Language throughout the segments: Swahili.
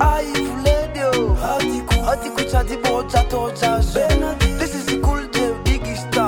This is the cool J, Biggie Star.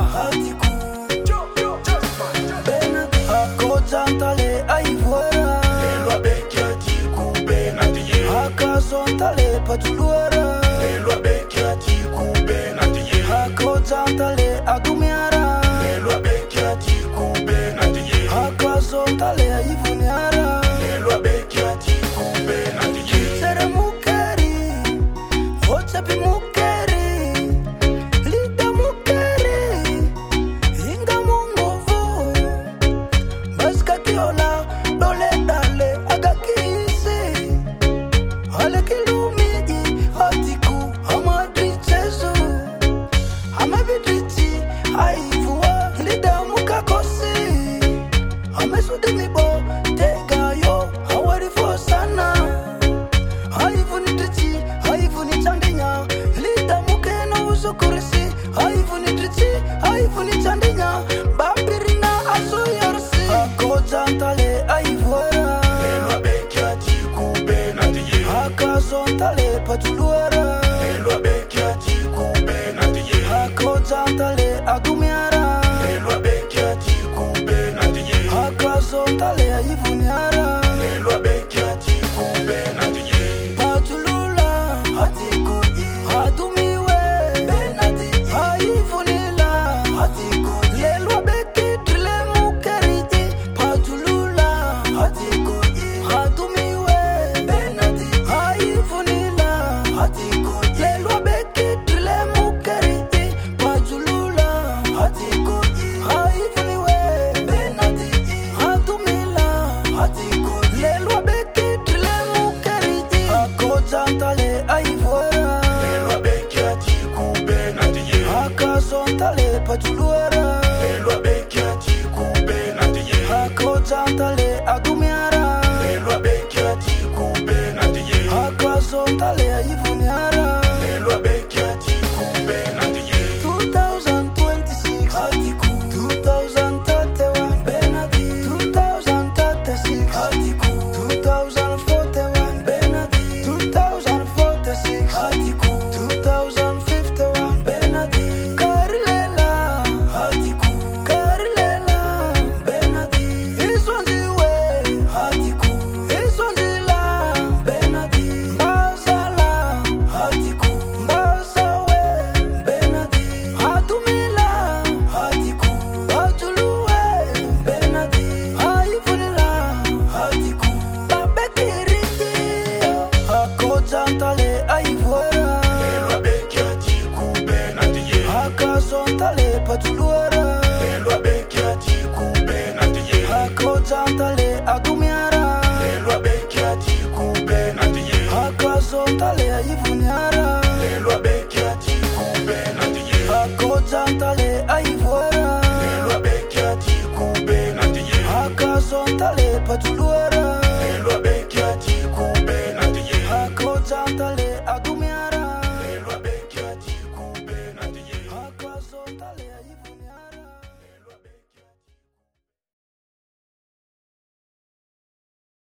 Akojantale aivora. Elwa bekia tikube na tiye. Akazontale patuluara. Elwa bekia tikube na tiye. Akojantale agumiara. Elwa bekia tikube na tiye. Akazontale aivuniara. Elwa bekia tikube na tiye. Sere mukeri, hochapi mukeri. Lida mukeri, inga mungovu. Baska kiola, dole dale, agakisi. Ale kilumiji, atiku, amadri chezu. Amabidriti, aivua, lida mukakosi. Amesudimibo, tegayo, hawarifo sana. Haivunitriti, haivunichangenya. Lida mukeno usukurisi. Haivunitriti, haivunichangenya. Babirina asoyorsi. Akojantale aivora. Elwa bekia tikube na tiye. Akazontale patuluara. Elwa bekia tikube na tiye. Akojantale agumiara. Elwa bekia tikube na tiye. Akazontale aivuniara. Elwa bekia tikube na tiye. Patulula hatikuji. Hatumiwe benati. Haivunila hatikuji. Lelwa beki trile mukeriji. Patulula hatikuji. Hatumiwe benati. Haivunila hatikuji. Lelwa beki trile mukeriji. Patulula hatikuji. Haivuniwe benati. Hatumila hatikuji. Lelwa beki trile mukeriji. Akojantale aivora. Elwa bekia tikube na tiye. Akazontale patuluara. Elwa bekia tikube na tiye. Akojantale agumiara. Elwa bekia tikube na tiye. Akazontale aivuniara. Elwa bekia tikube na tiye. 2026 Atiku 2031 Benati 2036 Atiku 2041 Benati 2046 Atiku 2051 Benati Karilela Atiku Karilela Benati Iswanziwe Atiku Iswanzila Benati Mbazala Atiku Mbazawe Benati Hatumila Atiku Batuluwe Benati Haivunila Atiku Babekiriti Akojantale aivora. Elwa bekia tikube na tiye. Akazontale patuluara. Elwa bekia tikube na tiye. Akojantale agumiara. Elwa bekia tikube na tiye. Akazontale aivuniara. Elwa bekia tikube na tiye. Akojantale